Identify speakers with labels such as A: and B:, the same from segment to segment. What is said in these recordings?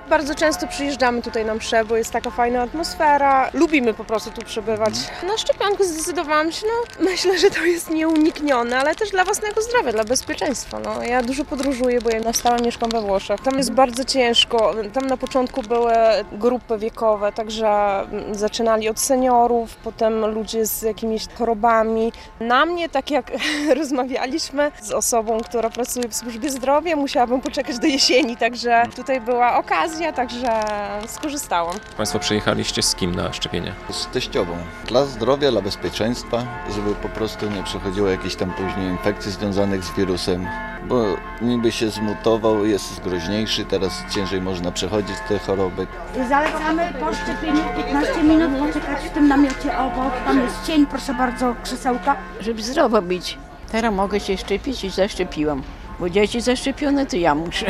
A: Bardzo często przyjeżdżamy tutaj na msze, bo jest taka fajna atmosfera. Lubimy po prostu tu przebywać. Na szczepionkę zdecydowałam się, myślę, że to jest nieuniknione, ale też dla własnego zdrowia, dla bezpieczeństwa. Ja dużo podróżuję, bo ja na stałe mieszkam we Włoszech. Tam jest bardzo ciężko. Tam na początku były grupy wiekowe, także zaczynali od seniorów, potem ludzie z jakimiś chorobami. Na mnie, tak jak rozmawialiśmy z osobą, która pracuje w służbie zdrowia, musiałabym poczekać do jesieni, także tutaj była okazja, także skorzystałam.
B: Państwo przyjechaliście z kim na szczepienie?
C: Z teściową. Dla zdrowia, dla bezpieczeństwa, żeby po prostu nie przechodziło jakichś tam później infekcji związanych z wirusem, bo niby się zmutował, jest groźniejszy, teraz ciężej można przechodzić te choroby.
D: Zalecamy po szczepieniu 15 minut poczekać w tym namiocie obok. Tam jest cień, proszę bardzo, krzesełka.
E: Żeby zdrowo być. Teraz mogę się szczepić i zaszczepiłam. Bo dzieci zaszczepione, to ja muszę.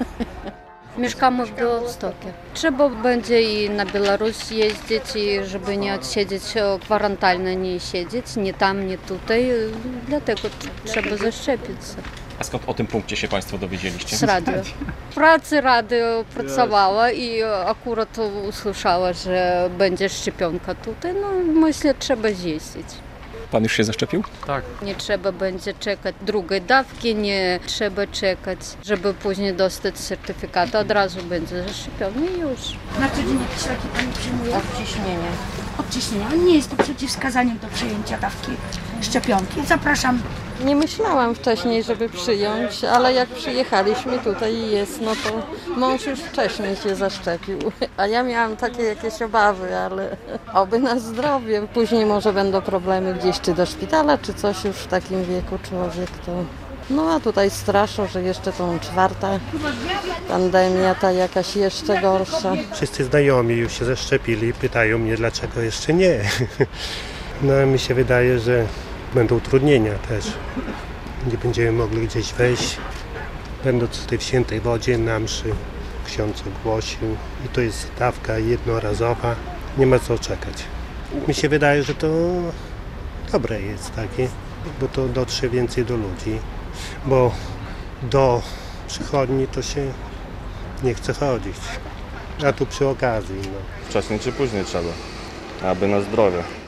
F: Mieszkamy w Białymstokie. Trzeba będzie i na Białoruś jeździć, i żeby nie odsiedzieć kwarantannę, nie siedzieć, nie tam, nie tutaj. Dlatego trzeba zaszczepić się.
B: A skąd o tym punkcie się Państwo dowiedzieliście?
F: Z radio. W pracy radio pracowała i akurat usłyszała, że będzie szczepionka tutaj. Myślę, trzeba jeździć.
B: Pan już się zaszczepił?
G: Tak.
F: Nie trzeba będzie czekać drugiej dawki, nie trzeba czekać, żeby później dostać certyfikat. Od razu będzie zaszczepiony i już.
D: Na co dzień jakieś leki Pani przyjmuje?
E: Odciśnienie.
D: Odciśnienia. Nie jest to przeciwwskazaniem do przyjęcia dawki szczepionki. Zapraszam.
H: Nie myślałam wcześniej, żeby przyjąć, ale jak przyjechaliśmy tutaj i jest, to mąż już wcześniej się zaszczepił. A ja miałam takie jakieś obawy, ale oby na zdrowie. Później może będą problemy gdzieś, czy do szpitala, czy coś już w takim wieku człowiek to... A tutaj straszą, że jeszcze tą czwarta pandemia, ta jakaś jeszcze gorsza.
I: Wszyscy znajomi już się zaszczepili i pytają mnie, dlaczego jeszcze nie. Mi się wydaje, że będą utrudnienia też. Nie będziemy mogli gdzieś wejść. Będąc tutaj w świętej wodzie na mszy, ksiądz ogłosił i to jest dawka jednorazowa. Nie ma co czekać. Mi się wydaje, że to dobre jest takie, bo to dotrze więcej do ludzi. Bo do przychodni to się nie chce chodzić. A tu przy okazji.
J: Wcześniej czy później trzeba, aby na zdrowie.